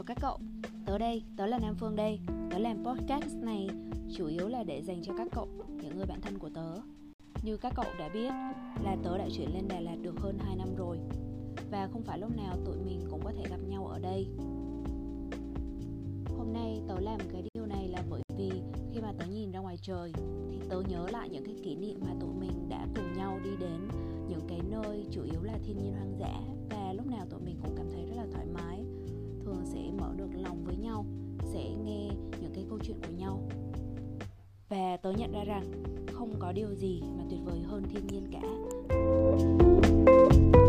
các cậu, tớ là Nam Phương đây. Tớ làm podcast này chủ yếu là để dành cho các cậu, những người bạn thân của tớ. Như các cậu đã biết là tớ đã chuyển lên Đà Lạt được hơn 2 năm rồi. Và không phải lúc nào tụi mình cũng có thể gặp nhau ở đây. Hôm nay tớ làm cái điều này là bởi vì khi mà tớ nhìn ra ngoài trời thì tớ nhớ lại những cái kỷ niệm mà tụi mình đã cùng nhau đi đến những cái nơi chủ yếu là thiên nhiên hoang dã. Và lúc nào tụi mình cũng cảm thấy rất là thoải mái. Thường sẽ mở được lòng với nhau, sẽ nghe những cái câu chuyện của nhau. Và tớ nhận ra rằng không có điều gì mà tuyệt vời hơn thiên nhiên cả.